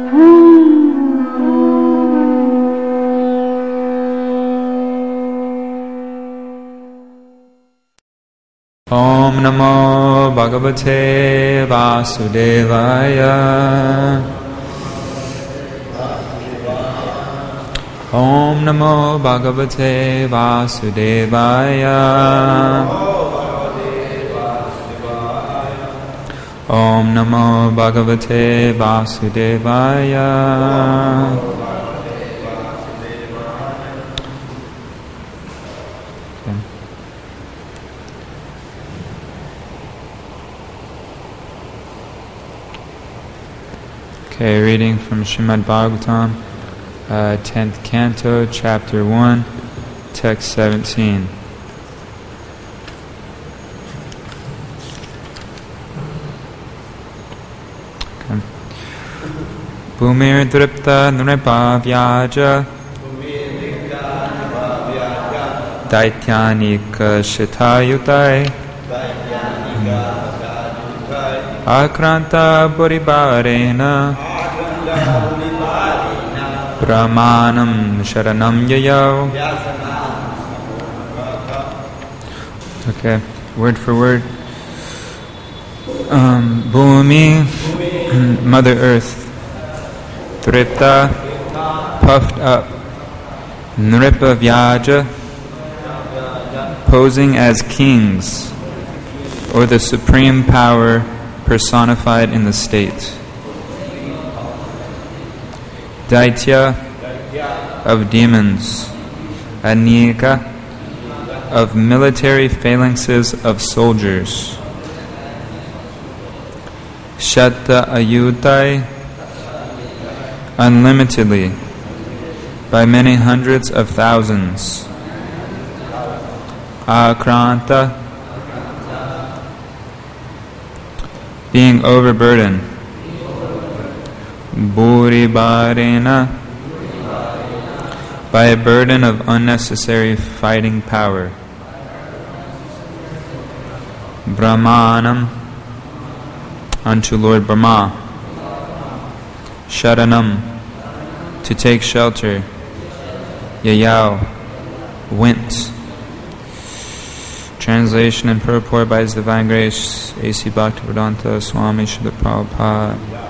Om Namo Bhagavate Vasudevaya. Om Namo Bhagavate Vasudevaya. Om Namo Bhagavate Vasudevaya. Okay, reading from Srimad Bhagavatam, 10th Canto, Chapter 1, Text 17. Okay. Bhumir dripta nripa vyaja Daityanika shitayutai Akranta Puribarena Brahmanam Sharanam Yayo. Okay, word for word. Bhumi, Mother Earth. Dripta, puffed up. Nripa Vyaja, posing as kings, or the supreme power personified in the state. Daitya, of demons. Anika, of military phalanxes of soldiers. Shatta Ayutai, unlimitedly, by many hundreds of thousands. Akranta, being overburdened. Bhuribarena, by a burden of unnecessary fighting power. Brahmanam, unto Lord Brahma. Sharanam, to take shelter. Yayao, went. Translation and purport by His Divine Grace, A.C. Bhaktivedanta Swami Srila Prabhupada.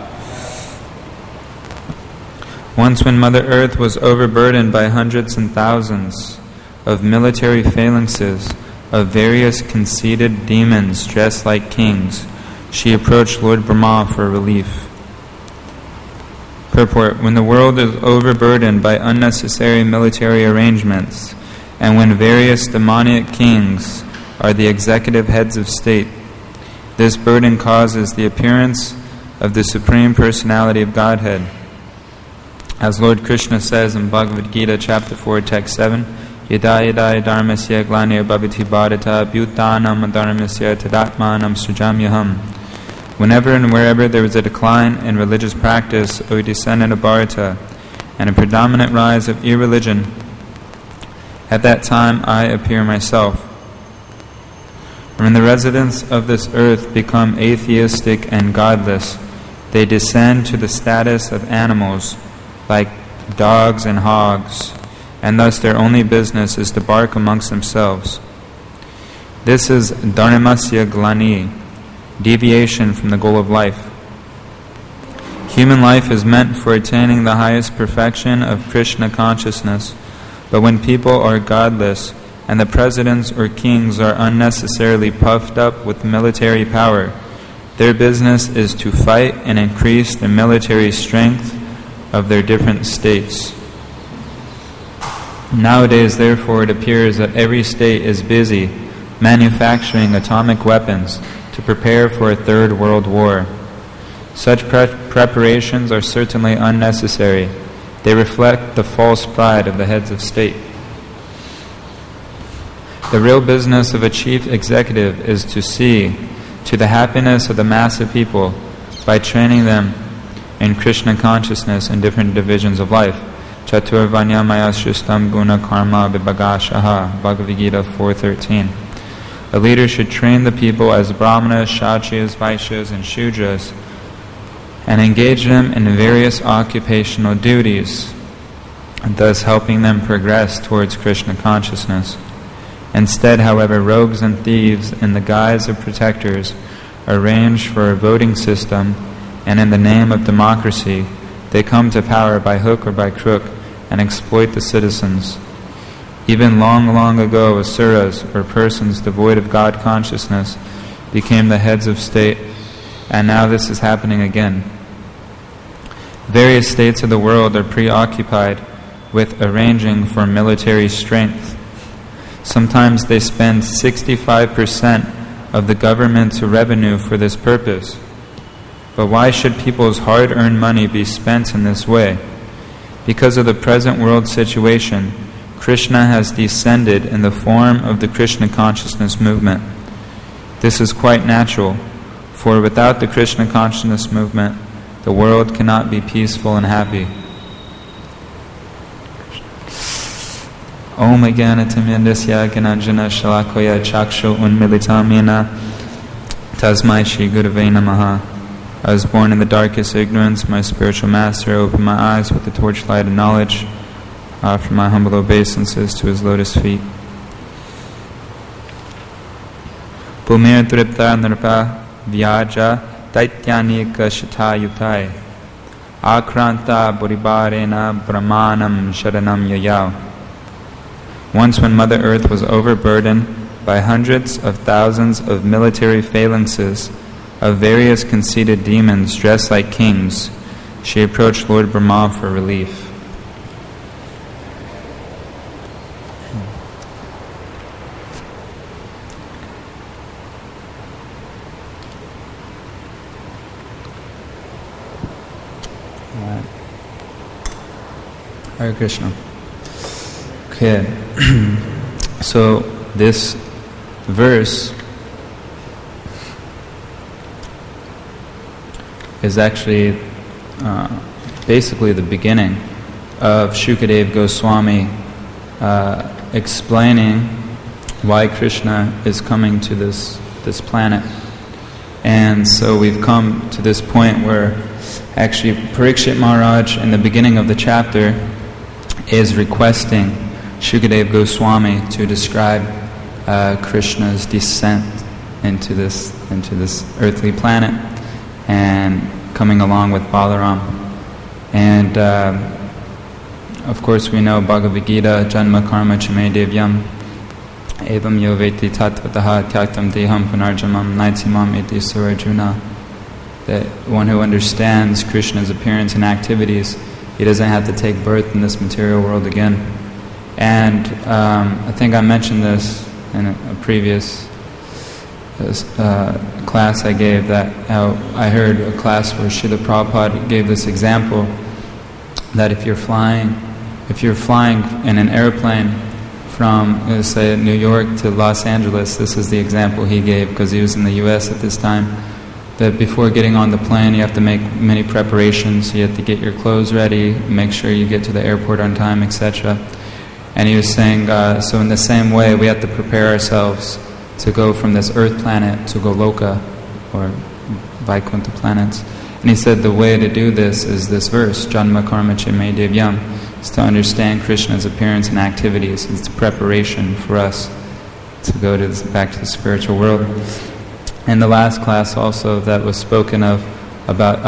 Once when Mother Earth was overburdened by hundreds and thousands of military phalanxes of various conceited demons dressed like kings, she approached Lord Brahma for relief. Purport: when the world is overburdened by unnecessary military arrangements, and when various demoniac kings are the executive heads of state, this burden causes the appearance of the Supreme Personality of Godhead. As Lord Krishna says in Bhagavad Gita, Chapter 4, Text 7, Yada yada dharmasya glanir bhavati bharata bhutanam dharmasya tadatmanam sujamyaham. Whenever and wherever there is a decline in religious practice, O descendant of Bharata, and a predominant rise of irreligion, at that time I appear myself. When the residents of this earth become atheistic and godless, they descend to the status of animals, like dogs and hogs, and thus their only business is to bark amongst themselves. This is dharmasya glani, deviation from the goal of life. Human life is meant for attaining the highest perfection of Krishna consciousness, but when people are godless, and the presidents or kings are unnecessarily puffed up with military power, their business is to fight and increase the military strength of their different states. Nowadays, therefore, it appears that every state is busy manufacturing atomic weapons to prepare for a third world war. Such preparations are certainly unnecessary. They reflect the false pride of the heads of state. The real business of a chief executive is to see to the happiness of the mass of people by training them in Krishna consciousness in different divisions of life. Chatur Vanyamaya Shristam Guna Karma Vibhagashaha, Bhagavad Gita 4.13. A leader should train the people as Brahmanas, Kshatriyas, Vaishyas, and Shudras and engage them in various occupational duties, thus helping them progress towards Krishna consciousness. Instead, however, rogues and thieves, in the guise of protectors, arrange for a voting system, and in the name of democracy, they come to power by hook or by crook and exploit the citizens. Even long, long ago, asuras, or persons devoid of God consciousness, became the heads of state, and now this is happening again. Various states of the world are preoccupied with arranging for military strength. Sometimes they spend 65% of the government's revenue for this purpose. But why should people's hard-earned money be spent in this way? Because of the present world situation, Krishna has descended in the form of the Krishna consciousness movement. This is quite natural, for without the Krishna consciousness movement, the world cannot be peaceful and happy. Om Jnanatimandasya Gyananjana Shalakoya Chakshu Unmilitamena Tasmai Shri Gurave Namaha. I was born in the darkest ignorance. My spiritual master opened my eyes with the torchlight of knowledge. I offer my humble obeisances to his lotus feet. Pumir Dripta Nirpa Vyaja Daityanika Shata Yutai Akranta Buribarena Brahmanam Sharanam Yayao. Once when Mother Earth was overburdened by hundreds of thousands of military phalanxes of various conceited demons dressed like kings, she approached Lord Brahma for relief. Hare Krishna. Okay, so this verse is actually basically the beginning of Shukadeva Goswami explaining why Krishna is coming to this planet. And so we've come to this point where actually Parikshit Maharaj in the beginning of the chapter is requesting Shukadeva Goswami to describe Krishna's descent into this earthly planet and coming along with Balaram. And of course we know Bhagavad Gita, Janma Karma Chame Devyam Evam Yoveti Tatvataha Tyaktam Deham Punarjamam Naitimam Iti Surajuna. That one who understands Krishna's appearance and activities, he doesn't have to take birth in this material world again. And I think I mentioned this in a previous class I gave, that how I heard a class where Srila Prabhupada gave this example that if you're flying in an airplane from, say, New York to Los Angeles, this is the example he gave because he was in the U.S. at this time, that before getting on the plane you have to make many preparations. You have to get your clothes ready, make sure you get to the airport on time, etc. And he was saying, so in the same way, we have to prepare ourselves to go from this earth planet to Goloka, or Vaikuntha planets. And he said the way to do this is this verse, Janma Karma Chime Devyam, is to understand Krishna's appearance and activities. It's preparation for us to go back to the spiritual world. In the last class also that was spoken about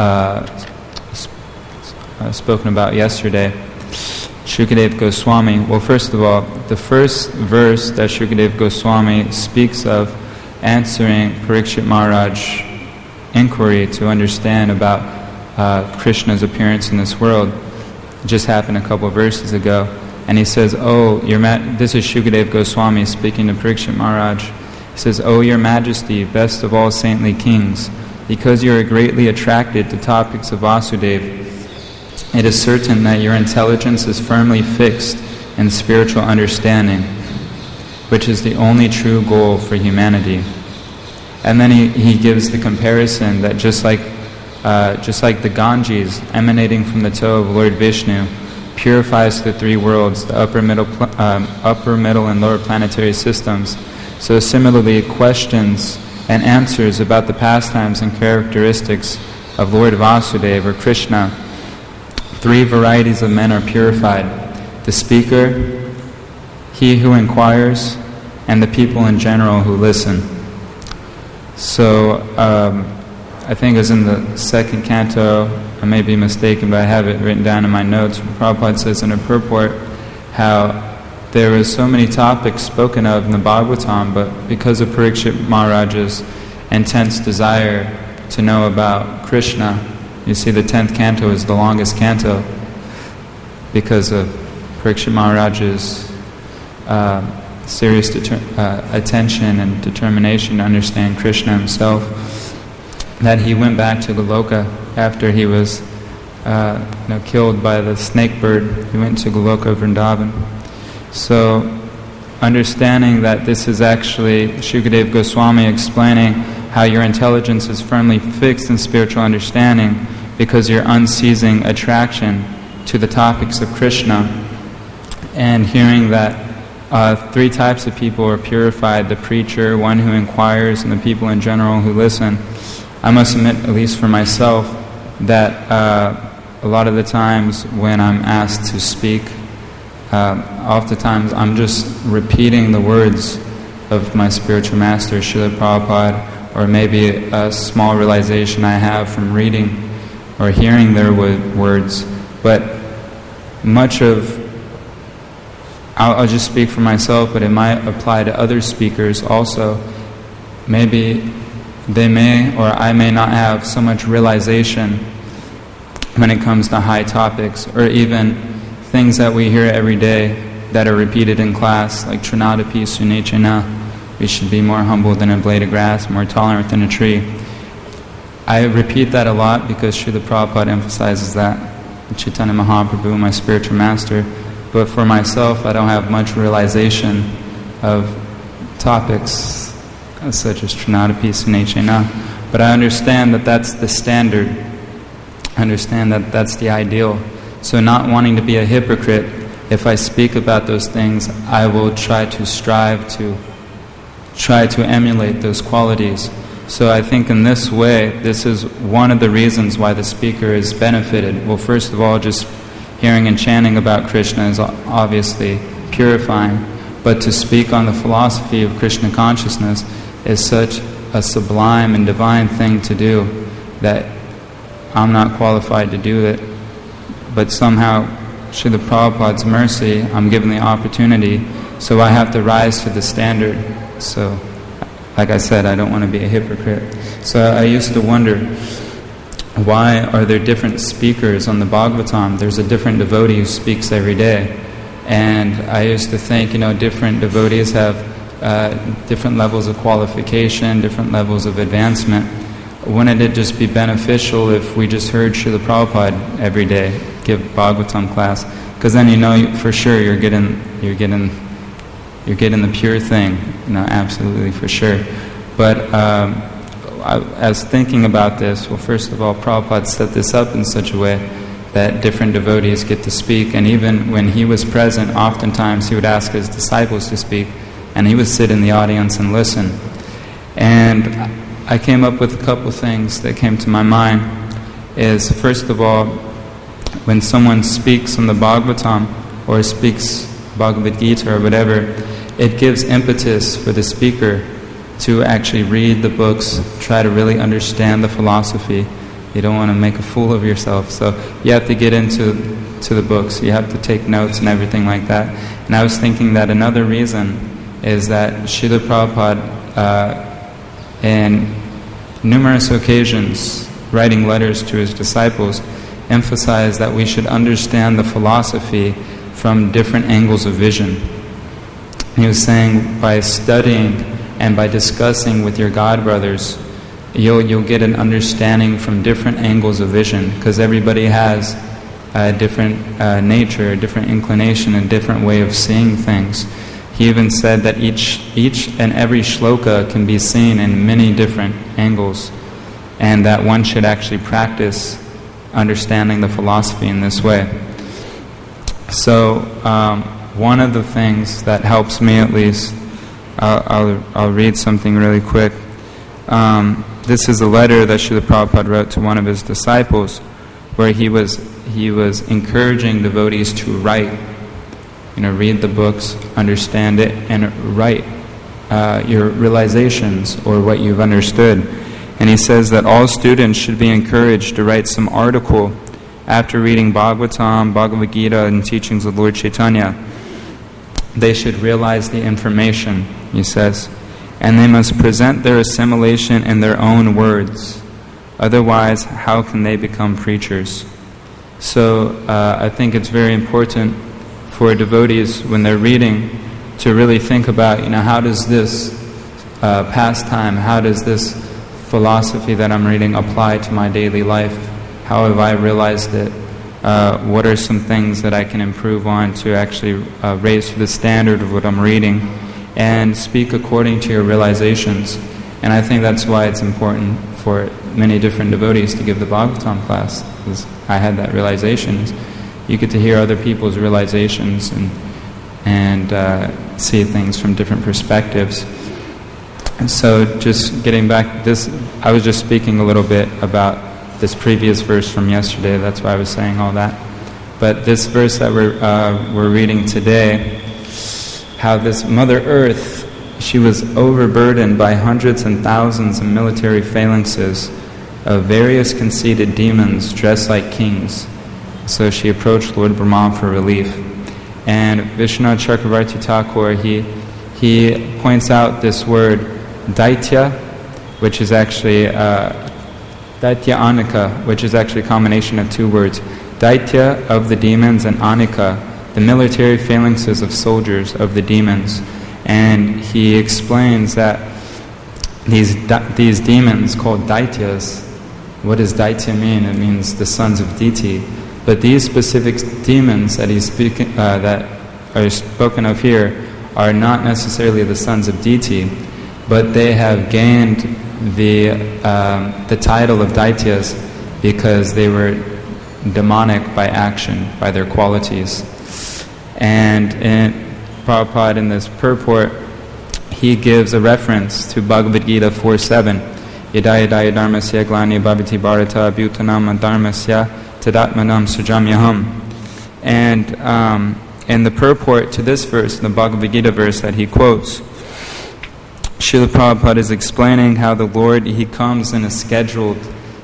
yesterday, Shukadeva Goswami, well, first of all, the first verse that Shukadeva Goswami speaks of answering Parikshit Maharaj's inquiry to understand about Krishna's appearance in this world just happened a couple of verses ago. And he says, this is Shukadeva Goswami speaking to Parikshit Maharaj. He says, "O your Majesty, best of all saintly kings, because you are greatly attracted to topics of Vasudeva, it is certain that your intelligence is firmly fixed in spiritual understanding, which is the only true goal for humanity." And then he gives the comparison that just like the Ganges emanating from the toe of Lord Vishnu purifies the three worlds, the upper, middle, and lower planetary systems, so similarly questions and answers about the pastimes and characteristics of Lord Vasudeva or Krishna, 3 varieties of men are purified: the speaker, he who inquires, and the people in general who listen. So, I think it was in the 2nd canto, I may be mistaken, but I have it written down in my notes. Prabhupada says in a purport how there were so many topics spoken of in the Bhagavatam, but because of Parikshit Maharaj's intense desire to know about Krishna, you see the 10th canto is the longest canto because of Parikshit Maharaj's serious attention and determination to understand Krishna himself, that he went back to Goloka after he was killed by the snake bird. He went to Goloka Vrindavan. So, understanding that this is actually Shukadeva Goswami explaining how your intelligence is firmly fixed in spiritual understanding because your unceasing attraction to the topics of Krishna, and hearing that 3 types of people are purified: the preacher, one who inquires, and the people in general who listen. I must admit, at least for myself, that a lot of the times when I'm asked to speak, oftentimes I'm just repeating the words of my spiritual master, Srila Prabhupada, or maybe a small realization I have from reading or hearing their words. But much of, I'll just speak for myself, but it might apply to other speakers also. Maybe they may or I may not have so much realization when it comes to high topics, or even things that we hear every day that are repeated in class, like Trinadapi Sunechana, we should be more humble than a blade of grass, more tolerant than a tree. I repeat that a lot because Srila Prabhupada emphasizes that, Chaitanya Mahaprabhu, my spiritual master. But for myself, I don't have much realization of topics such as Trinadapi Sunechana. But I understand that that's the standard. I understand that that's the ideal. So not wanting to be a hypocrite, if I speak about those things, I will try to strive to emulate those qualities. So I think in this way, this is one of the reasons why the speaker is benefited. Well, first of all, just hearing and chanting about Krishna is obviously purifying, but to speak on the philosophy of Krishna consciousness is such a sublime and divine thing to do that I'm not qualified to do it. But somehow, Srila Prabhupada's mercy, I'm given the opportunity, so I have to rise to the standard. So, like I said, I don't want to be a hypocrite. So I used to wonder, why are there different speakers on the Bhagavatam? There's a different devotee who speaks every day. And I used to think, different devotees have different levels of qualification, different levels of advancement. Wouldn't it just be beneficial if we just heard Srila Prabhupada every day give Bhagavatam class? Because then for sure you're getting the pure thing, absolutely for sure. But I was thinking about this. Well, first of all, Prabhupada set this up in such a way that different devotees get to speak, and even when he was present, oftentimes he would ask his disciples to speak, and he would sit in the audience and listen. And I came up with a couple of things that came to my mind. Is first of all, when someone speaks on the Bhagavatam or speaks Bhagavad Gita or whatever, it gives impetus for the speaker to actually read the books, try to really understand the philosophy. You don't want to make a fool of yourself, so you have to get into the books. You have to take notes and everything like that. And I was thinking that another reason is that Srila Prabhupada, in numerous occasions, writing letters to his disciples, emphasized that we should understand the philosophy from different angles of vision. He was saying, by studying and by discussing with your God brothers, you'll get an understanding from different angles of vision, because everybody has a different nature, a different inclination, a different way of seeing things. He even said that each and every shloka can be seen in many different angles, and that one should actually practice understanding the philosophy in this way. So one of the things that helps me, at least, I'll read something really quick. this is a letter that Srila Prabhupada wrote to one of his disciples, where he was encouraging devotees to write, read the books, understand it, and write your realizations or what you've understood. And he says that all students should be encouraged to write some article after reading Bhagavatam, Bhagavad Gita, and teachings of Lord Chaitanya. They should realize the information, he says, and they must present their assimilation in their own words. Otherwise, how can they become preachers? So I think it's very important for devotees, when they're reading, to really think about, how does this pastime, how does this philosophy that I'm reading apply to my daily life? How have I realized it? What are some things that I can improve on to actually raise to the standard of what I'm reading, and speak according to your realizations. And I think that's why it's important for many different devotees to give the Bhagavatam class, because I had that realization. You get to hear other people's realizations and see things from different perspectives. And so just getting back this, I was just speaking a little bit about this previous verse from yesterday, that's why I was saying all that. But this verse that we're reading today, how this Mother Earth, she was overburdened by hundreds and thousands of military phalanxes of various conceited demons dressed like kings. So she approached Lord Brahma for relief. And Vishwanath Chakravarti Thakur, he points out this word, Daitya, which is actually Daitya Anika, which is actually a combination of two words. Daitya, of the demons, and Anika, the military phalanxes of soldiers of the demons. And he explains that these demons called Daityas, what does Daitya mean? It means the sons of Diti. But these specific demons that that are spoken of here are not necessarily the sons of Diti, but they have gained the title of Daityas because they were demonic by action, by their qualities. And in Prabhupada, in this purport, he gives a reference to Bhagavad Gita 4.7. Yada yada dharmasya glani bhavati bharata bhutanam dharmasya tadatmanam sujamyaham. And in the purport to this verse, the Bhagavad Gita verse that he quotes, Srila Prabhupada is explaining how the Lord, He comes in a scheduled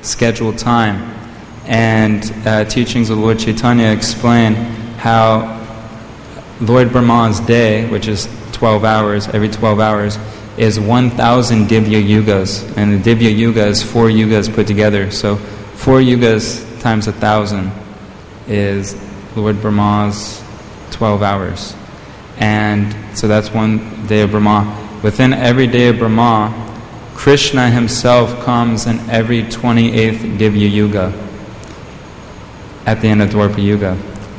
time. And teachings of Lord Chaitanya explain how Lord Brahma's day, which is 12 hours, every 12 hours, is 1,000 Divya Yugas. And the Divya Yuga is 4 Yugas put together. So 4 Yugas times 1,000 is Lord Brahma's 12 hours. And so that's one day of Brahma. Within every day of Brahma, Krishna himself comes in every 28th Divya Yuga at the end of Dwapara Yuga.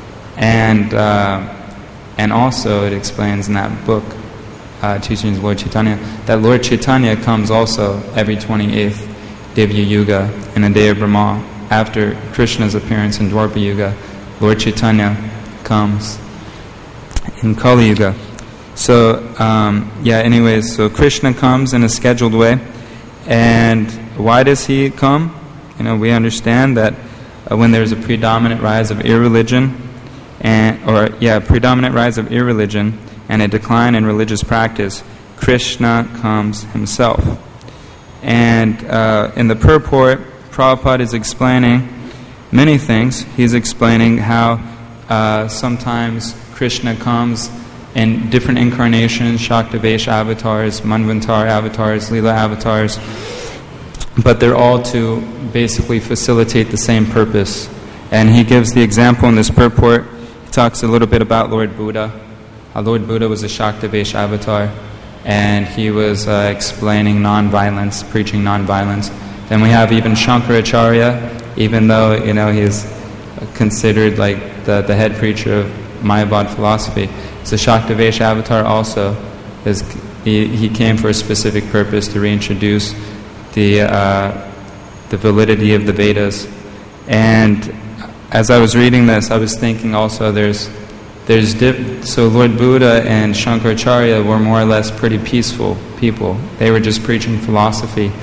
And also it explains in that book, Teachings of Lord Chaitanya, that Lord Chaitanya comes also every 28th Divya Yuga in a day of Brahma. After Krishna's appearance in Dwapara Yuga, Lord Chaitanya comes in Kali Yuga. So, anyways, so Krishna comes in a scheduled way. And why does He come? We understand that when there's a predominant rise of irreligion, predominant rise of irreligion and a decline in religious practice, Krishna comes Himself. And in the purport, Prabhupada is explaining many things. He's explaining how sometimes Krishna comes in different incarnations, Shaktavesha avatars, Manvantar avatars, Leela avatars, but they're all to basically facilitate the same purpose. And he gives the example in this purport. He talks a little bit about Lord Buddha. Lord Buddha was a Shaktavesha avatar, and he was explaining non-violence, preaching non-violence. Then we have even Shankaracharya, even though he's considered like the head preacher of Mayavad philosophy. So Shaktavesha avatar also he came for a specific purpose to reintroduce the validity of the Vedas. And as I was reading this, I was thinking also so Lord Buddha and Shankaracharya were more or less pretty peaceful people. They were just preaching philosophy.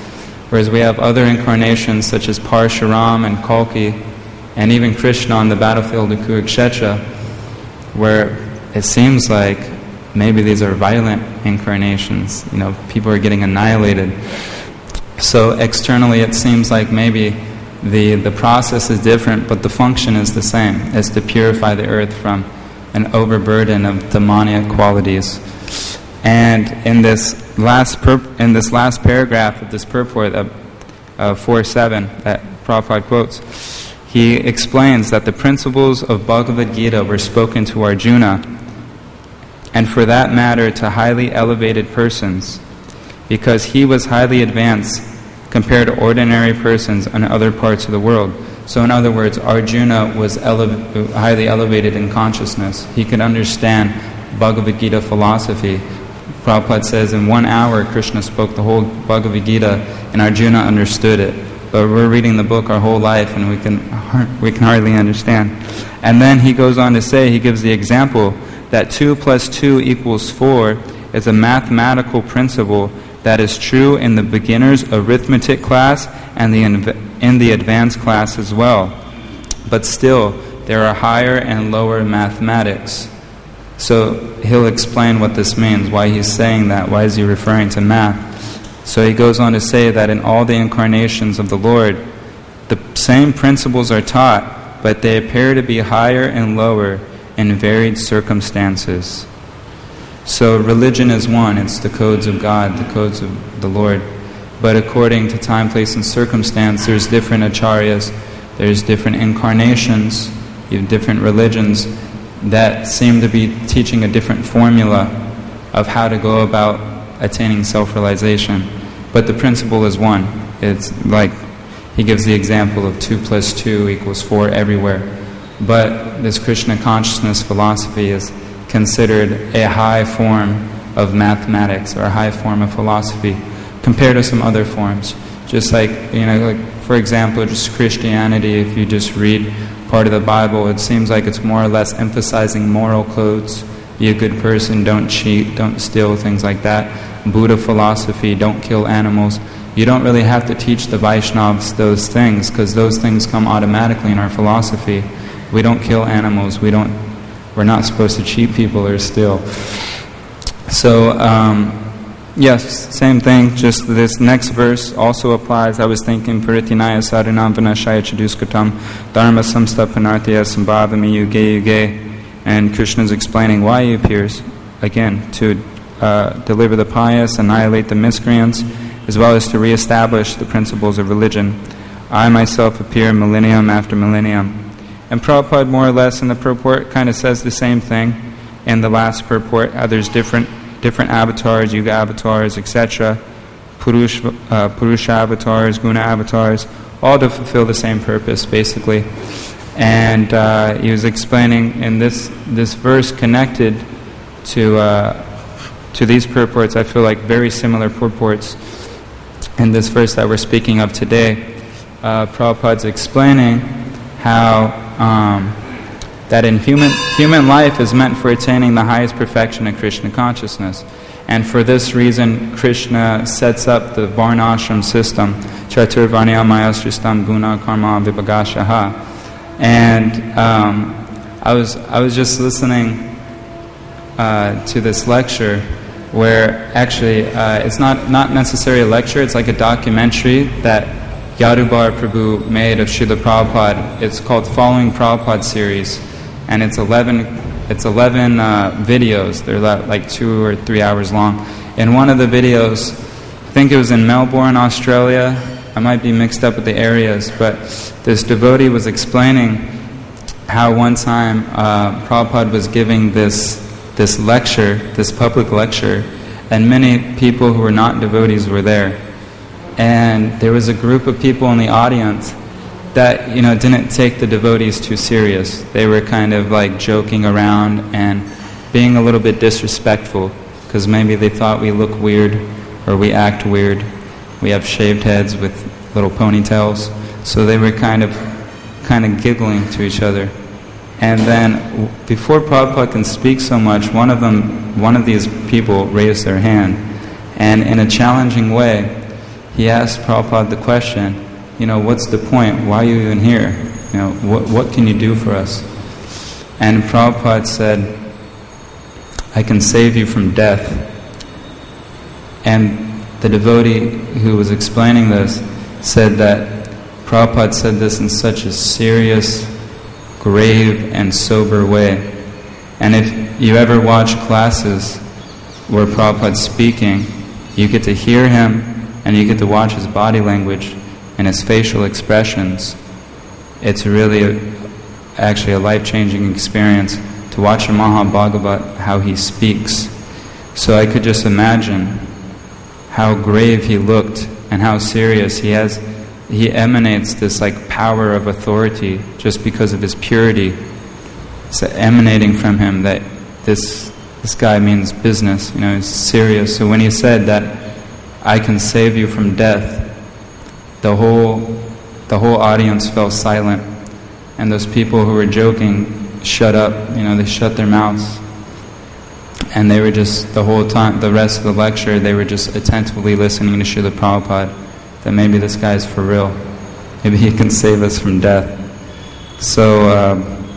Whereas we have other incarnations such as Parshuram and Kalki, and even Krishna on the battlefield of Kurukshetra, where it seems like maybe these are violent incarnations. People are getting annihilated. So externally it seems like maybe the process is different, but the function is the same, as to purify the earth from an overburden of demoniac qualities. And in this last paragraph of this purport of 4.7 that Prabhupada quotes, he explains that the principles of Bhagavad Gita were spoken to Arjuna, and for that matter to highly elevated persons, because he was highly advanced compared to ordinary persons in other parts of the world. So in other words, Arjuna was highly elevated in consciousness. He could understand Bhagavad Gita philosophy. Prabhupada says in 1 hour Krishna spoke the whole Bhagavad Gita and Arjuna understood it. But we're reading the book our whole life and we can hardly understand. And then he goes on to say, he gives the example that 2 + 2 = 4 is a mathematical principle that is true in the beginner's arithmetic class and in the advanced class as well. But still, there are higher and lower mathematics. So he'll explain what this means, why he's saying that, why is he referring to math. So he goes on to say that in all the incarnations of the Lord, the same principles are taught, but they appear to be higher and lower in varied circumstances. So religion is one, it's the codes of God, the codes of the Lord. But according to time, place, and circumstance, there's different acharyas, there's different incarnations, you have different religions that seem to be teaching a different formula of how to go about attaining self-realization. But the principle is one. It's like, he gives the example of 2 + 2 = 4 everywhere. But this Krishna consciousness philosophy is considered a high form of mathematics or a high form of philosophy compared to some other forms. Just like, for example, just Christianity, if you just read part of the Bible, it seems like it's more or less emphasizing moral codes. Be a good person, don't cheat, don't steal, things like that. Buddha philosophy, don't kill animals. You don't really have to teach the Vaishnavas those things, because those things come automatically in our philosophy. We don't kill animals, we're not supposed to cheat people or steal. So, yes, same thing, just this next verse also applies. I was thinking, Paritinaya sadhanam vinashaya chaduskatam dharma samstapanarthya sambhavami yuge yuge. And Krishna's explaining why he appears, again, to deliver the pious, annihilate the miscreants, as well as to reestablish the principles of religion. I myself appear millennium after millennium. And Prabhupada, more or less, in the purport, kind of says the same thing in the last purport, how there's different avatars, yuga avatars, etc., purusha avatars, guna avatars, all to fulfill the same purpose, basically. And he was explaining in this verse connected to these purports, I feel like very similar purports in this verse that we're speaking of today. Prabhupada's explaining how that in human life is meant for attaining the highest perfection of Krishna consciousness. And for this reason, Krishna sets up the Varnashram system, Chaturvarnya Mayasristam Guna Karma Vibhagashaha. And I was just listening to this lecture where actually it's not necessarily a lecture, it's like a documentary that Yadubar Prabhu made of Srila Prabhupada. It's called Following Prabhupada series, and it's 11 videos. They're like 2 or 3 hours long. In one of the videos, I think it was in Melbourne, Australia, I might be mixed up with the areas, but this devotee was explaining how one time Prabhupada was giving this lecture, this public lecture, and many people who were not devotees were there. And there was a group of people in the audience that, didn't take the devotees too serious. They were kind of like joking around and being a little bit disrespectful, because maybe they thought we look weird or we act weird. We have shaved heads with little ponytails. So they were kind of giggling to each other. And then before Prabhupada can speak so much, one of these people raised their hand, and in a challenging way, he asked Prabhupada the question, what's the point? Why are you even here? What can you do for us? And Prabhupada said, I can save you from death. And the devotee who was explaining this said that Prabhupada said this in such a serious, grave, and sober way. And if you ever watch classes where Prabhupada's speaking, you get to hear him and you get to watch his body language and his facial expressions. It's really actually a life-changing experience to watch in Mahabhagavat how he speaks. So I could just imagine how grave he looked and how serious he has. He emanates this power of authority just because of his purity. It's emanating from him that this guy means business. He's serious. So when he said that I can save you from death, the whole audience fell silent, and those people who were joking shut up. They shut their mouths. And they were just, the whole time, the rest of the lecture, they were just attentively listening to Srila Prabhupada, that maybe this guy's for real. Maybe he can save us from death. So,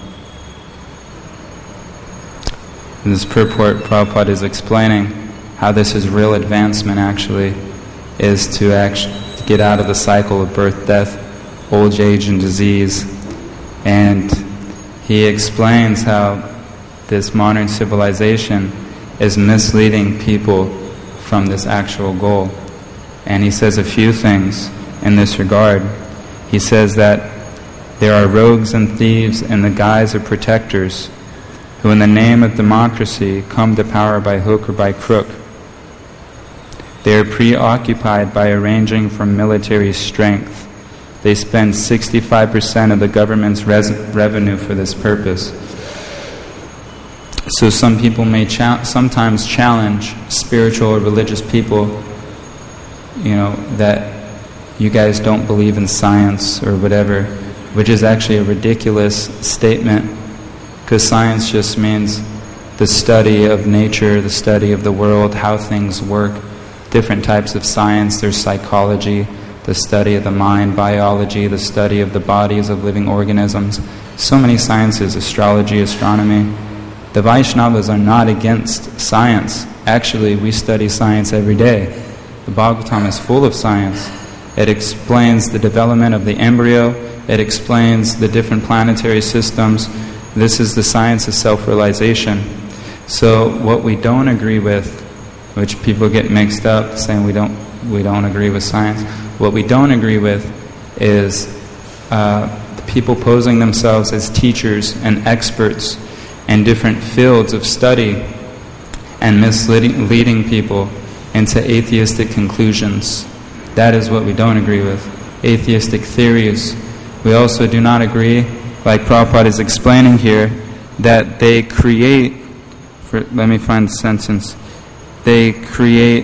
in this purport, Prabhupada is explaining how this is real advancement actually, is to actually get out of the cycle of birth, death, old age, and disease. And he explains how this modern civilization is misleading people from this actual goal. And he says a few things in this regard. He says that there are rogues and thieves in the guise of protectors who in the name of democracy come to power by hook or by crook. They are preoccupied by arranging for military strength. They spend 65% of the government's revenue for this purpose. So some people may sometimes challenge spiritual or religious people, that you guys don't believe in science or whatever, which is actually a ridiculous statement, because science just means the study of nature, the study of the world, how things work, different types of science. There's psychology, the study of the mind, biology, the study of the bodies of living organisms. So many sciences, astrology, astronomy. The Vaishnavas are not against science. Actually, we study science every day. The Bhagavatam is full of science. It explains the development of the embryo. It explains the different planetary systems. This is the science of self-realization. So what we don't agree with, which people get mixed up saying we don't agree with science, what we don't agree with is the people posing themselves as teachers and experts in different fields of study and leading people into atheistic conclusions. That is what we don't agree with. Atheistic theories. We also do not agree, like Prabhupada is explaining here, that they create, let me find the sentence, they create,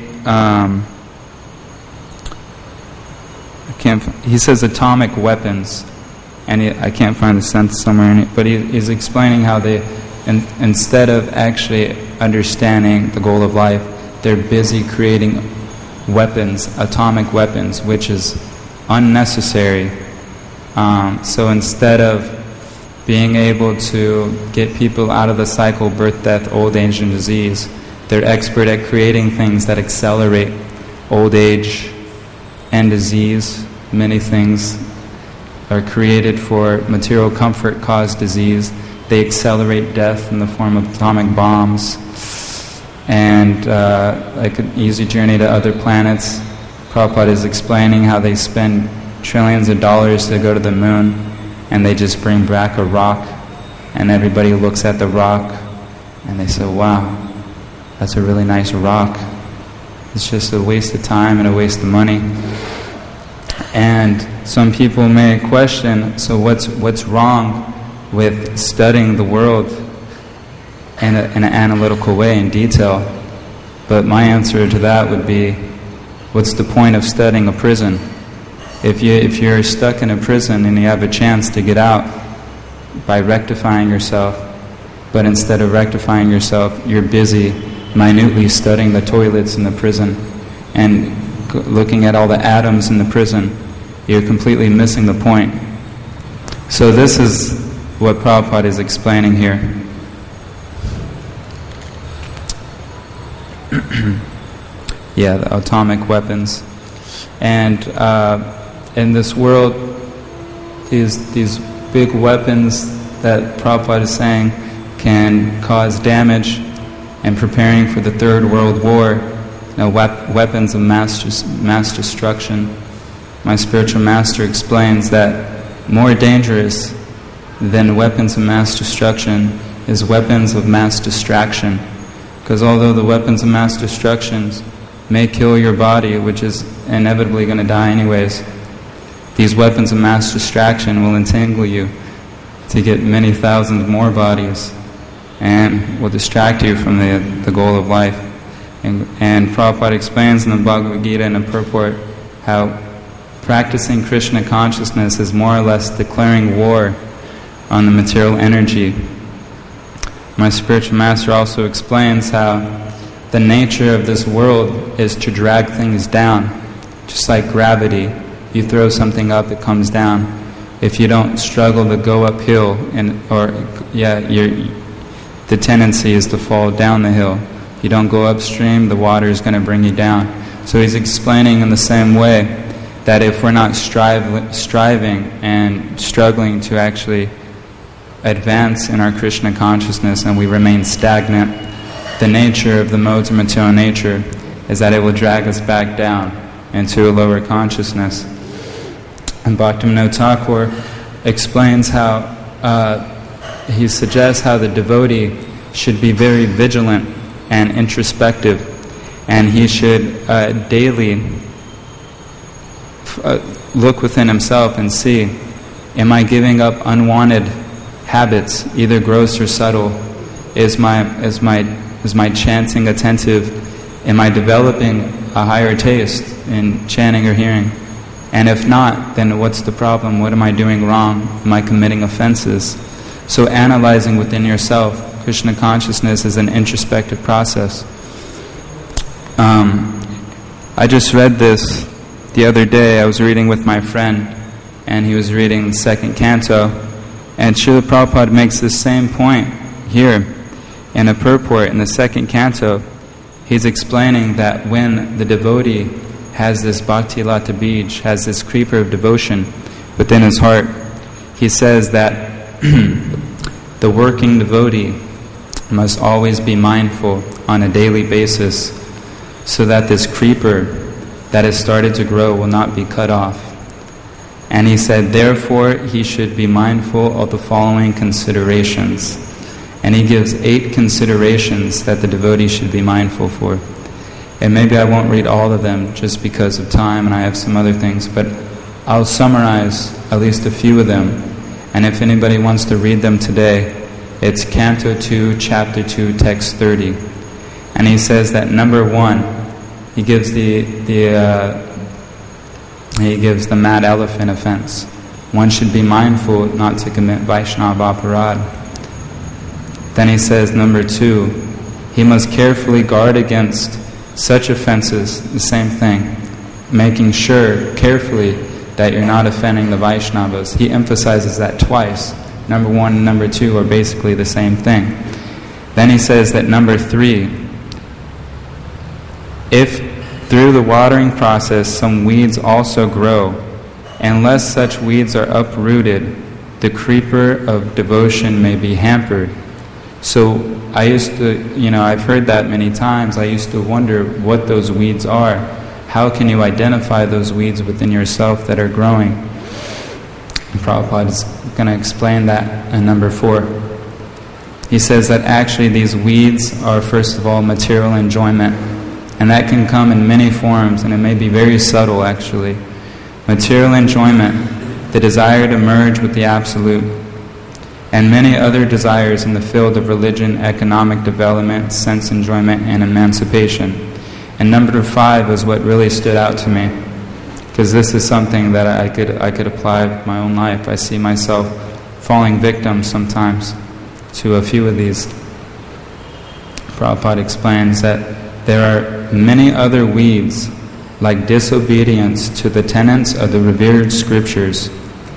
he says atomic weapons, and I can't find the sentence somewhere in it, but he's explaining how they, instead of actually understanding the goal of life, they're busy creating weapons, atomic weapons, which is unnecessary. So instead of being able to get people out of the cycle, birth, death, old age, and disease, they're expert at creating things that accelerate old age and disease. Many things are created for material comfort, cause disease. They accelerate death in the form of atomic bombs. And like an easy journey to other planets. Prabhupada is explaining how they spend trillions of dollars to go to the moon, and they just bring back a rock, and everybody looks at the rock, and they say, wow, that's a really nice rock. It's just a waste of time and a waste of money. And some people may question, so what's wrong with studying the world in an analytical way, in detail? But my answer to that would be, what's the point of studying a prison? If you're stuck in a prison and you have a chance to get out by rectifying yourself, but instead of rectifying yourself, you're busy minutely studying the toilets in the prison, and looking at all the atoms in the prism, you're completely missing the point. So this is what Prabhupada is explaining here. Yeah, the atomic weapons. And in this world, these big weapons that Prabhupada is saying can cause damage, and preparing for the Third World War, weapons of mass destruction. My spiritual master explains that more dangerous than weapons of mass destruction is weapons of mass distraction. Because although the weapons of mass destruction may kill your body, which is inevitably going to die anyways, these weapons of mass distraction will entangle you to get many thousands more bodies and will distract you from the goal of life. And Prabhupada explains in the Bhagavad Gita in a purport how practicing Krishna consciousness is more or less declaring war on the material energy. My spiritual master also explains how the nature of this world is to drag things down, just like gravity. You throw something up, it comes down. If you don't struggle to go uphill, the tendency is to fall down the hill. If you don't go upstream, the water is going to bring you down. So he's explaining in the same way that if we're not striving and struggling to actually advance in our Krishna consciousness and we remain stagnant, the nature of the modes of material nature is that it will drag us back down into a lower consciousness. And Bhaktivinoda Thakur explains how he suggests how the devotee should be very vigilant and introspective, and he should daily look within himself and see, am I giving up unwanted habits, either gross or subtle? Is my chanting attentive? Am I developing a higher taste in chanting or hearing? And if not, then what's the problem? What am I doing wrong? Am I committing offenses? So analyzing within yourself, Krishna consciousness is an introspective process. I just read this the other day. I was reading with my friend, and he was reading the second canto, and Srila Prabhupada makes the same point here in a purport in the second canto. He's explaining that when the devotee has this bhakti lata bij, has this creeper of devotion within his heart, he says that the working devotee must always be mindful on a daily basis so that this creeper that has started to grow will not be cut off. And he said, therefore, he should be mindful of the following considerations. And he gives 8 considerations that the devotee should be mindful for. And maybe I won't read all of them just because of time and I have some other things, but I'll summarize at least a few of them. And if anybody wants to read them today, it's Canto 2, Chapter 2, Text 30. And he says that number 1, he gives the mad elephant offense. One should be mindful not to commit Vaishnava aparad. Then he says number 2, he must carefully guard against such offenses, the same thing, making sure carefully that you're not offending the Vaishnavas. He emphasizes that twice. Number 1 and number 2 are basically the same thing. Then he says that number 3, if through the watering process some weeds also grow, unless such weeds are uprooted, the creeper of devotion may be hampered. So I used to, I've heard that many times. I used to wonder what those weeds are. How can you identify those weeds within yourself that are growing? And Prabhupada is going to explain that in number 4. He says that actually these weeds are first of all material enjoyment. And that can come in many forms, and it may be very subtle actually. Material enjoyment, the desire to merge with the Absolute, and many other desires in the field of religion, economic development, sense enjoyment, and emancipation. And number 5 is what really stood out to me, because this is something that I could apply to my own life. I see myself falling victim sometimes to a few of these. Prabhupada explains that there are many other weeds like disobedience to the tenets of the revered scriptures.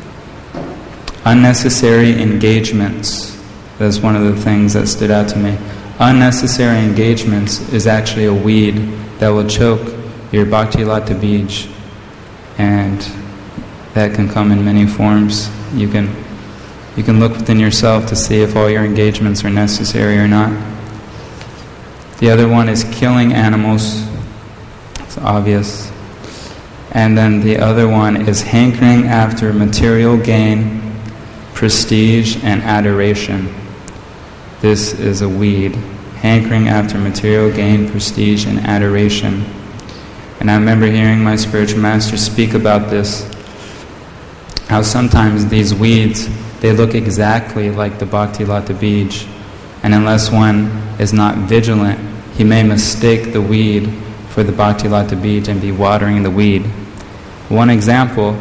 Unnecessary engagements. That's one of the things that stood out to me. Unnecessary engagements is actually a weed that will choke your Bhakti Lata Bij, and that can come in many forms. You can look within yourself to see if all your engagements are necessary or not. The other one is killing animals. It's obvious. And then the other one is hankering after material gain, prestige, and adoration. This is a weed. Hankering after material gain, prestige, and adoration. And I remember hearing my spiritual master speak about this, how sometimes these weeds, they look exactly like the Bhakti Lata Bij, and unless one is not vigilant, he may mistake the weed for the Bhakti Lata Bij and be watering the weed. One example,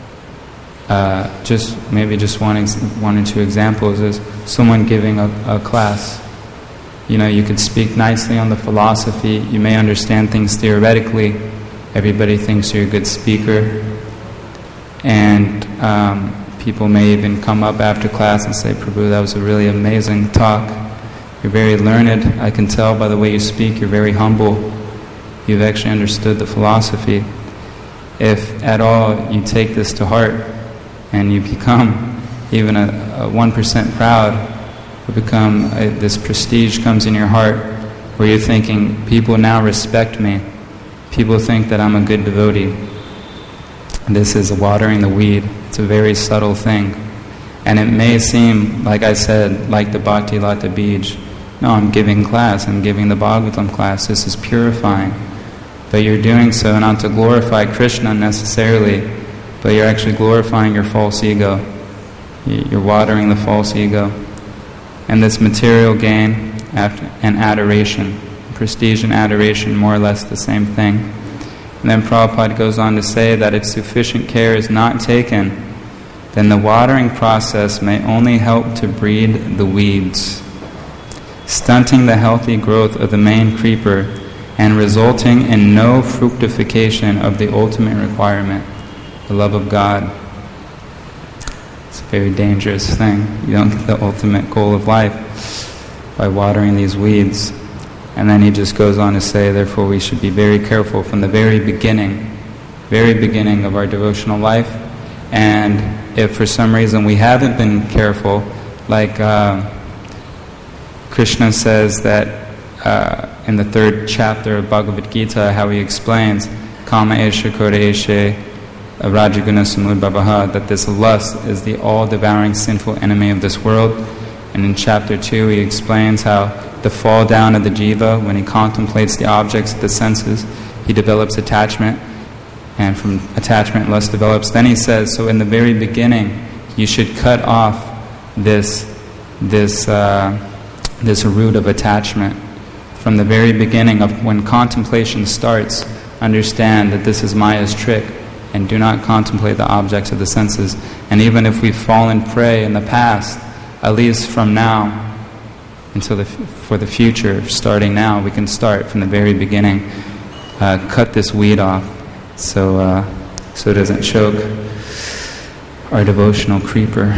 just one or two examples, is someone giving a class. You know, you could speak nicely on the philosophy, you may understand things theoretically, everybody thinks you're a good speaker, and people may even come up after class and say, Prabhu, that was a really amazing talk. You're very learned. I can tell by the way you speak, you're very humble. You've actually understood the philosophy. If at all you take this to heart and you become even a 1% proud, or become this prestige comes in your heart where you're thinking, people now respect me. People think that I'm a good devotee. This is watering the weed. It's a very subtle thing. And it may seem, like I said, like the Bhakti Lata Bij. No, I'm giving class. I'm giving the Bhagavatam class. This is purifying. But you're doing so not to glorify Krishna necessarily, but you're actually glorifying your false ego. You're watering the false ego. And this material gain and adoration. Prestige and adoration, more or less the same thing. And then Prabhupada goes on to say that if sufficient care is not taken, then the watering process may only help to breed the weeds, stunting the healthy growth of the main creeper and resulting in no fructification of the ultimate requirement, the love of God. It's a very dangerous thing. You don't get the ultimate goal of life by watering these weeds. And then he just goes on to say, therefore we should be very careful from the very beginning of our devotional life. And if for some reason we haven't been careful, like Krishna says that in the 3rd chapter of Bhagavad Gita, how he explains, Kama esha kora esha rajaguna samudbhavaha, that this lust is the all-devouring sinful enemy of this world. And in chapter 2 he explains how the fall down of the jiva, when he contemplates the objects of the senses, he develops attachment, and from attachment lust develops. Then he says, so in the very beginning, you should cut off this root of attachment. From the very beginning of when contemplation starts, understand that this is Maya's trick, and do not contemplate the objects of the senses. And even if we've fallen prey in the past, at least from now until for the future, starting now, we can start from the very beginning. Cut this weed off so it doesn't choke our devotional creeper.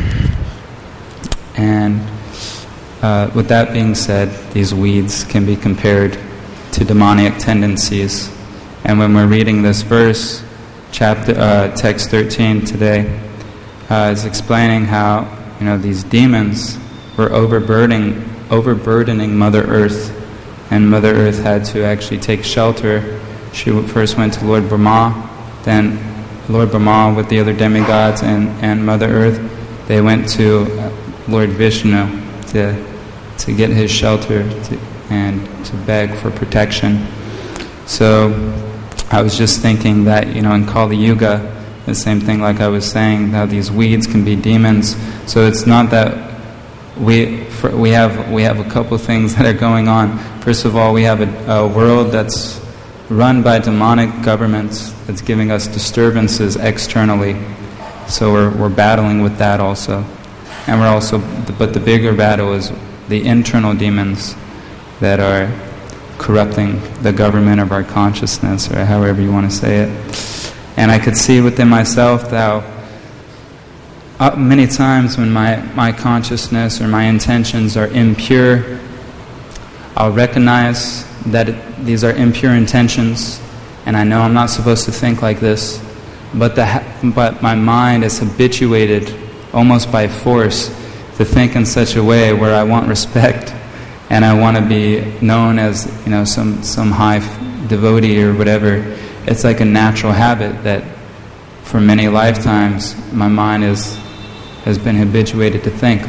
And with that being said, these weeds can be compared to demoniac tendencies. And when we're reading this verse, text 13 today, is explaining how these demons were overburdening Mother Earth, and Mother Earth had to actually take shelter. She first went to Lord Brahma, then Lord Brahma with the other demigods and Mother Earth, they went to Lord Vishnu to get his shelter and to beg for protection. So I was just thinking that in Kali Yuga, the same thing like I was saying, how these weeds can be demons. So it's not that we have a couple things that are going on. First of all, we have a world that's run by demonic governments that's giving us disturbances externally. So we're battling with that also. And but the bigger battle is the internal demons that are corrupting the government of our consciousness, or however you want to say it. And I could see within myself how many times when my consciousness or my intentions are impure, I'll recognize that these are impure intentions, and I know I'm not supposed to think like this, but my mind is habituated almost by force to think in such a way where I want respect and I want to be known as, some high devotee or whatever. It's like a natural habit that for many lifetimes my mind has been habituated to think.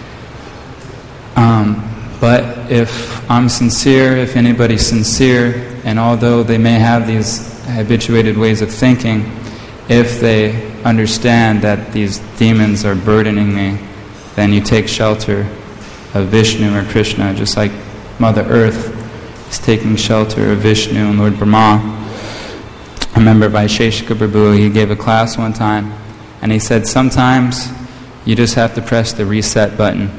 But if I'm sincere, if anybody's sincere, and although they may have these habituated ways of thinking, if they understand that these demons are burdening me, then you take shelter of Vishnu or Krishna, just like Mother Earth is taking shelter of Vishnu and Lord Brahma. I remember Vaisheshika Prabhu, he gave a class one time, and he said sometimes you just have to press the reset button.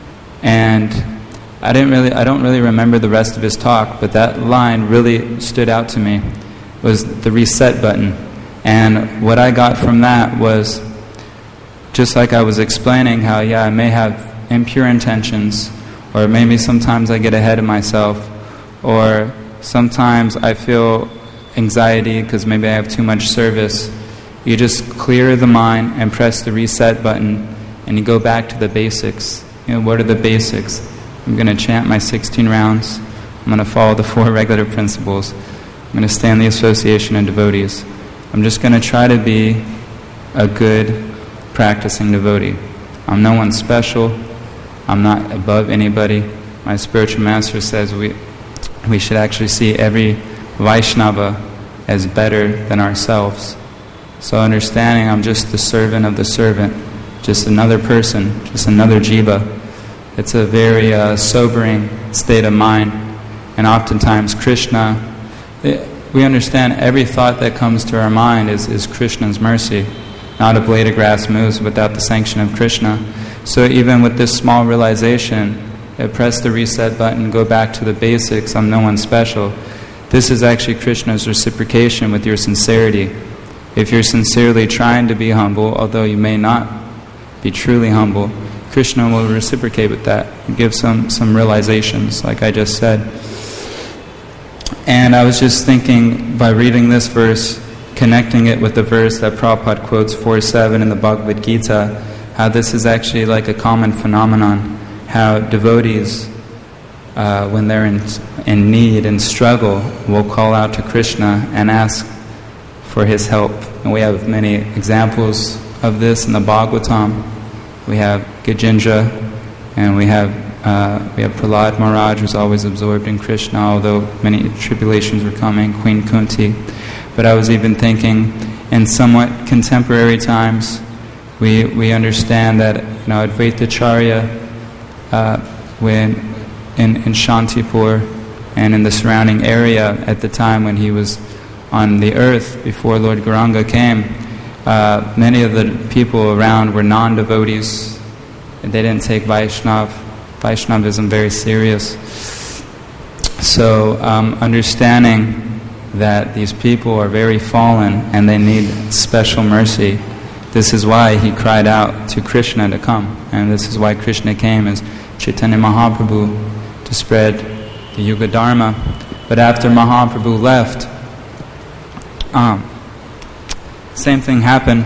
And I don't really remember the rest of his talk, but that line really stood out to me, was the reset button. And what I got from that was, just like I was explaining how, I may have impure intentions, or maybe sometimes I get ahead of myself, or sometimes I feel anxiety because maybe I have too much service. You just clear the mind and press the reset button, and you go back to the basics. What are the basics? I'm going to chant my 16 rounds. I'm going to follow the 4 regular principles. I'm going to stay in the association of devotees. I'm just going to try to be a good practicing devotee. I'm no one special. I'm not above anybody. My spiritual master says we should actually see every Vaishnava as better than ourselves. So understanding I'm just the servant of the servant, just another person, just another jiva. It's a very sobering state of mind. And oftentimes Krishna, we understand every thought that comes to our mind is Krishna's mercy. Not a blade of grass moves without the sanction of Krishna. So even with this small realization, press the reset button, go back to the basics, I'm no one special. This is actually Krishna's reciprocation with your sincerity. If you're sincerely trying to be humble, although you may not be truly humble, Krishna will reciprocate with that and give some realizations, like I just said. And I was just thinking, by reading this verse, connecting it with the verse that Prabhupada quotes 4.7 in the Bhagavad Gita, how this is actually like a common phenomenon, how devotees, when they're in need and struggle, will call out to Krishna and ask for his help. And we have many examples of this in the Bhagavatam. We have Gajendra, and we have Prahlad Maharaj, who's always absorbed in Krishna, although many tribulations were coming, Queen Kunti. But I was even thinking, in somewhat contemporary times, we understand that Advaitacharya, when in Shantipur and in the surrounding area at the time when he was on the earth before Lord Gauranga came, many of the people around were non-devotees. They didn't take Vaishnavism very serious. So understanding that these people are very fallen and they need special mercy, this is why he cried out to Krishna to come. And this is why Krishna came as Chaitanya Mahaprabhu to spread the Yuga Dharma. But after Mahaprabhu left, same thing happened.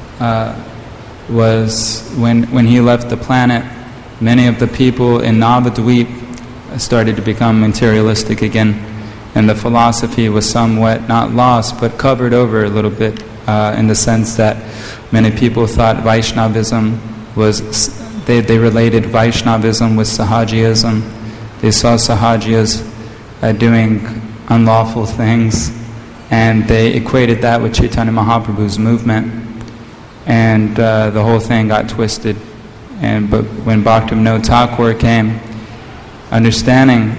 Was when he left the planet, many of the people in Navadvip started to become materialistic again, and the philosophy was somewhat not lost but covered over a little bit, in the sense that many people thought Vaishnavism was, they related Vaishnavism with Sahajiyism. They saw Sahajiyas doing unlawful things, and they equated that with Chaitanya Mahaprabhu's movement, and the whole thing got twisted. But when Bhaktivinoda Thakur came, understanding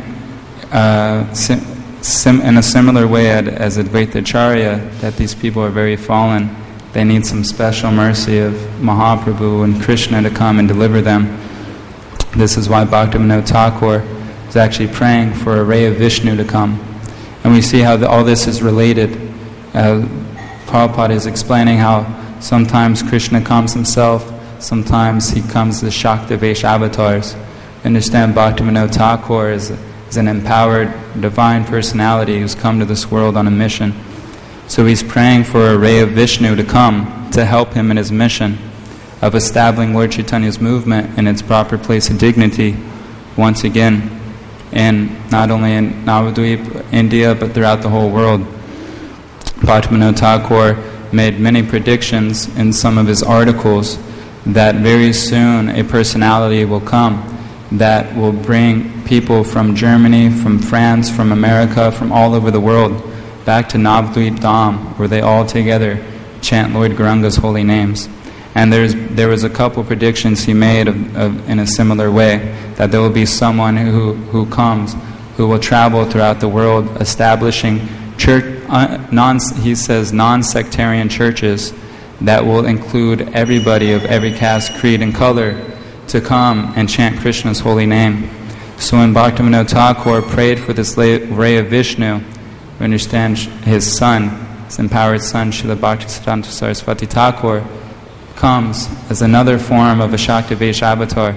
in a similar way as Advaitacharya, that these people are very fallen, they need some special mercy of Mahaprabhu and Krishna to come and deliver them. This is why Bhaktivinoda Thakur is actually praying for a ray of Vishnu to come. And we see how all this is related. Prabhupada is explaining how sometimes Krishna comes himself, sometimes he comes as Shaktavesh avatars. Understand Bhaktivinoda Thakur is an empowered divine personality who's come to this world on a mission. So he's praying for a ray of Vishnu to come to help him in his mission of establishing Lord Chaitanya's movement in its proper place of dignity once again, and not only in Navadvip, India, but throughout the whole world. Bhaktivinoda Thakur made many predictions in some of his articles that very soon a personality will come that will bring people from Germany, from France, from America, from all over the world back to Navadvip Dham, where they all together chant Lord Gauranga's holy names. And there was a couple predictions he made in a similar way, that there will be someone who comes, who will travel throughout the world establishing he says non-sectarian churches that will include everybody of every caste, creed, and color to come and chant Krishna's holy name. So when Bhaktivinoda Thakur prayed for this ray of Vishnu, we understand his son, his empowered son, Srila Bhaktisiddhanta Saraswati Thakur, comes as another form of a Shaktavesh avatar.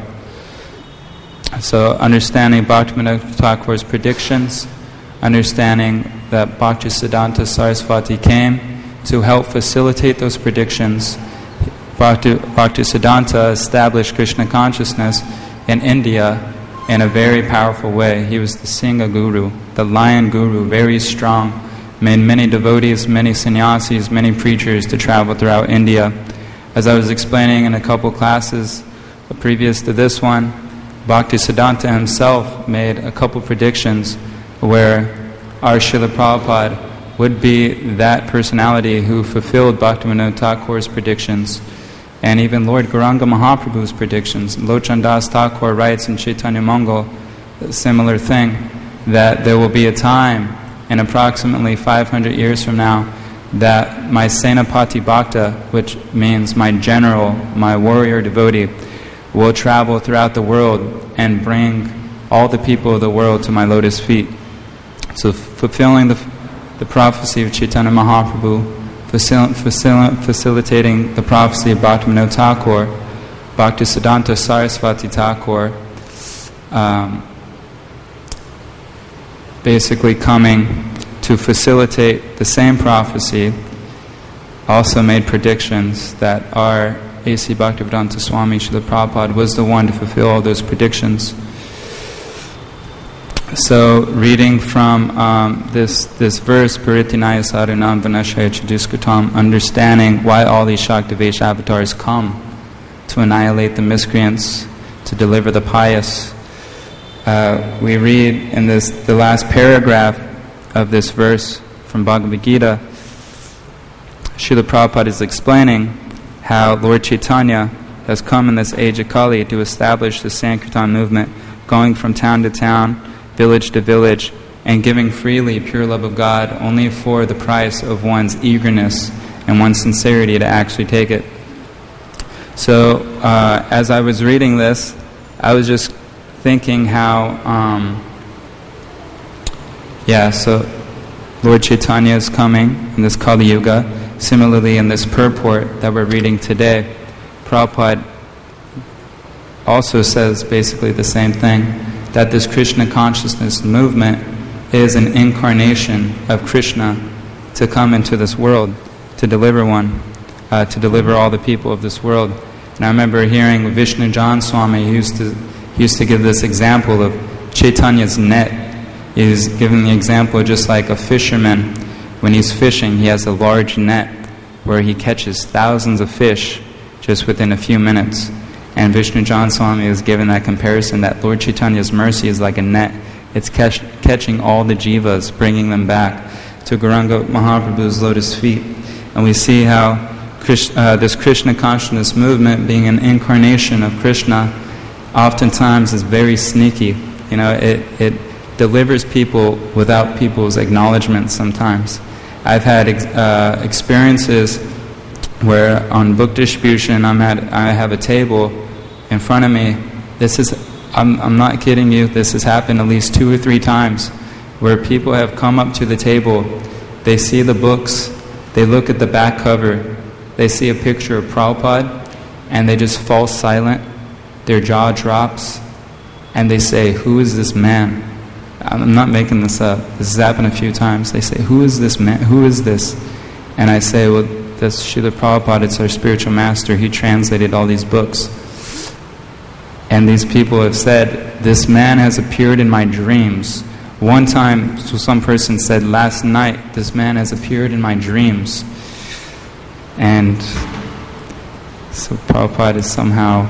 So understanding Bhaktivinoda Thakur's predictions, understanding that Bhaktisiddhanta Saraswati came to help facilitate those predictions. Bhaktisiddhanta established Krishna consciousness in India in a very powerful way. He was the Singha Guru, the lion guru, very strong, made many devotees, many sannyasis, many preachers to travel throughout India. As I was explaining in a couple classes previous to this one, Bhaktisiddhanta himself made a couple predictions where our Srila Prabhupada would be that personality who fulfilled Bhaktivinoda Thakur's predictions, and even Lord Gauranga Mahaprabhu's predictions. Lochan Das Thakur writes in Chaitanya Mangal a similar thing, that there will be a time in approximately 500 years from now that my Senapati Bhakta, which means my general, my warrior devotee, will travel throughout the world and bring all the people of the world to my lotus feet. So fulfilling the prophecy of Chaitanya Mahaprabhu, facilitating the prophecy of Bhaktivinoda Thakur, Bhaktisiddhanta Saraswati Thakur, basically coming to facilitate the same prophecy, also made predictions that our A.C. Bhaktivedanta Swami Srila Prabhupada was the one to fulfill all those predictions. So, reading from this verse, Paritinaya Sadhunam Vinashaya Chidiskutam, understanding why all these Shaktavesh avatars come to annihilate the miscreants, to deliver the pious. We read in the last paragraph of this verse from Bhagavad Gita, Srila Prabhupada is explaining how Lord Chaitanya has come in this age of Kali to establish the Sankirtan movement, going from town to town, village to village, and giving freely pure love of God only for the price of one's eagerness and one's sincerity to actually take it. So as I was reading this, I was just thinking how so Lord Chaitanya is coming in this Kali Yuga. Similarly, in this purport that we're reading today, Prabhupada also says basically the same thing, that this Krishna consciousness movement is an incarnation of Krishna to come into this world, to deliver to deliver all the people of this world. And I remember hearing Vishnu Jan Swami, he used to give this example of Chaitanya's net. He's giving the example just like a fisherman. When he's fishing, he has a large net where he catches thousands of fish just within a few minutes. And Vishnu Jan Swami was given that comparison that Lord Chaitanya's mercy is like a net. It's catching all the jivas, bringing them back to Gauranga Mahaprabhu's lotus feet. And we see how this Krishna consciousness movement, being an incarnation of Krishna, oftentimes is very sneaky. It delivers people without people's acknowledgement sometimes. I've had experiences where on book distribution I have a table in front of me. This is I'm not kidding you, this has happened at least 2 or 3 times, where people have come up to the table, they see the books, they look at the back cover, they see a picture of Prabhupada, and they just fall silent, their jaw drops, and they say, "Who is this man?" I'm not making this up. This has happened a few times. They say, "Who is this man? Who is this?" And I say, "Well, that's Srila Prabhupada. It's our spiritual master. He translated all these books." And these people have said, "This man has appeared in my dreams." One time, so some person said, "Last night, this man has appeared in my dreams." And so Prabhupada is somehow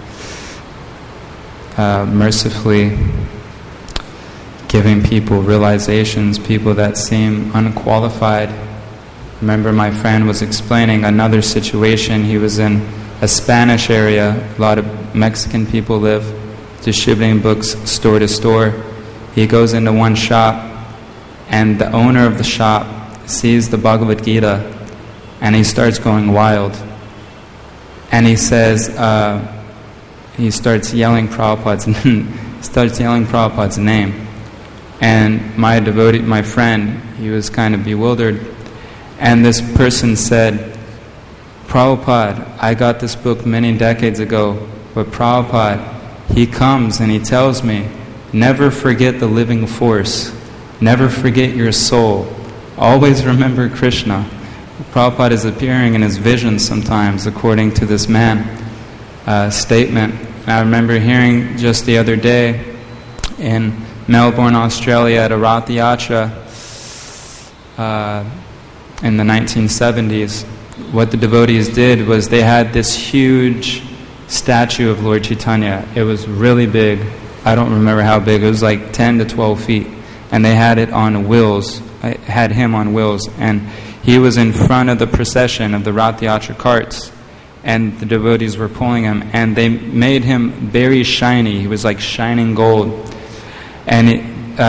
mercifully giving people realizations, people that seem unqualified. Remember, my friend was explaining another situation. He was in a Spanish area. A lot of Mexican people live, distributing books store to store. He goes into one shop, and the owner of the shop sees the Bhagavad Gita, and he starts going wild. And he says, he starts yelling Prabhupada's name. And my devotee, my friend, he was kind of bewildered. And this person said, "Prabhupada, I got this book many decades ago, but Prabhupada, he comes and he tells me, never forget the living force, never forget your soul, always remember Krishna." Prabhupada is appearing in his visions sometimes, according to this man statement. I remember hearing just the other day in Melbourne, Australia, at a Rath Yatra in the 1970s, what the devotees did was they had this huge statue of Lord Chaitanya. It was really big. I don't remember how big. It was like 10 to 12 feet. And they had it on wheels. I had him on wheels. And he was in front of the procession of the Rath Yatra carts. And the devotees were pulling him. And they made him very shiny. He was like shining gold. And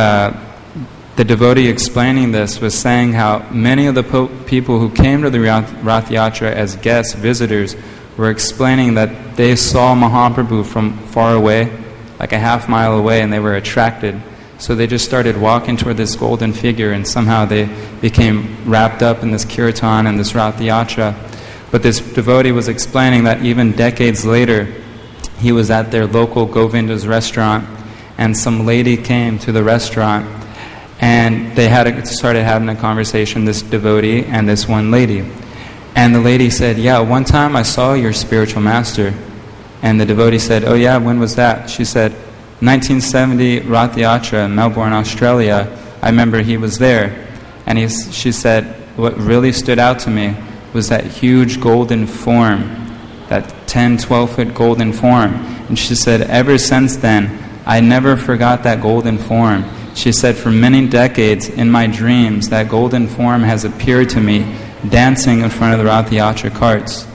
the devotee explaining this was saying how many of the people who came to the Rath Yatra as guests, visitors, were explaining that they saw Mahaprabhu from far away, like a half mile away, and they were attracted. So they just started walking toward this golden figure, and somehow they became wrapped up in this kirtan and this Rath Yatra. But this devotee was explaining that even decades later, he was at their local Govinda's restaurant, and some lady came to the restaurant, and they started having a conversation, this devotee and this one lady. And the lady said, "Yeah, one time I saw your spiritual master." And the devotee said, "Oh yeah, when was that?" She said, 1970 Rath Yatra in Melbourne, Australia. I remember he was there. And she said, "What really stood out to me was that huge golden form, that 10, 12-foot golden form." And she said, "Ever since then, I never forgot that golden form." She said, "For many decades in my dreams, that golden form has appeared to me, dancing in front of the Rath Yatra carts."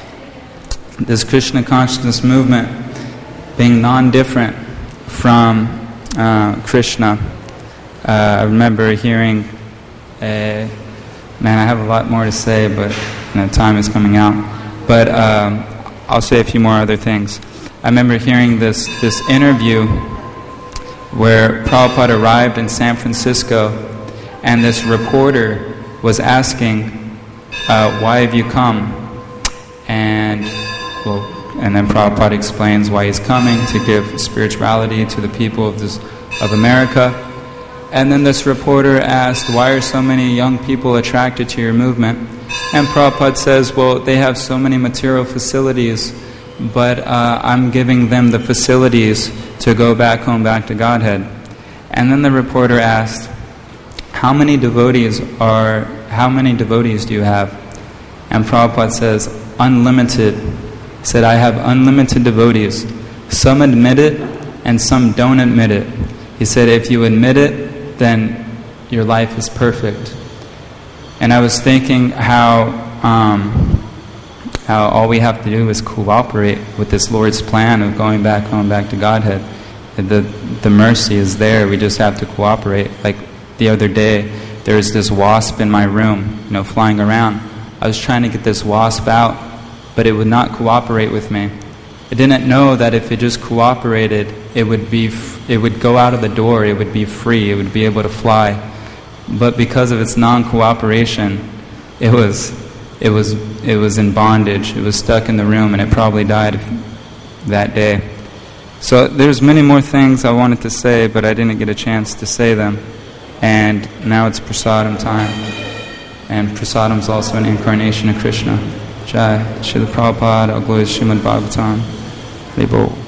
This Krishna consciousness movement, being non-different from Krishna. I remember hearing, man, I have a lot more to say, but time is coming out. But I'll say a few more other things. I remember hearing this interview where Prabhupada arrived in San Francisco, and this reporter was asking, "Why have you come?" And then Prabhupada explains why he's coming, to give spirituality to the people of America. And then this reporter asked, "Why are so many young people attracted to your movement?" And Prabhupada says, "Well, they have so many material facilities, but I'm giving them the facilities to go back home, back to Godhead." And then the reporter asked, how many devotees do you have?" And Prabhupada says, "Unlimited." He said, "I have unlimited devotees. Some admit it, and some don't admit it." He said, "If you admit it, then your life is perfect." And I was thinking how all we have to do is cooperate with this Lord's plan of going back home, back to Godhead. The mercy is there. We just have to cooperate. Like the other day, there was this wasp in my room, flying around. I was trying to get this wasp out, but it would not cooperate with me. It didn't know that if it just cooperated, it would go out of the door, it would be free, it would be able to fly. But because of its non-cooperation, it was in bondage. It was stuck in the room, and it probably died that day. So there's many more things I wanted to say, but I didn't get a chance to say them. And now it's prasadam time. And prasadam is also an incarnation of Krishna. Jai, Srila Prabhupada, Glory Srimad Bhagavatam. Haribol.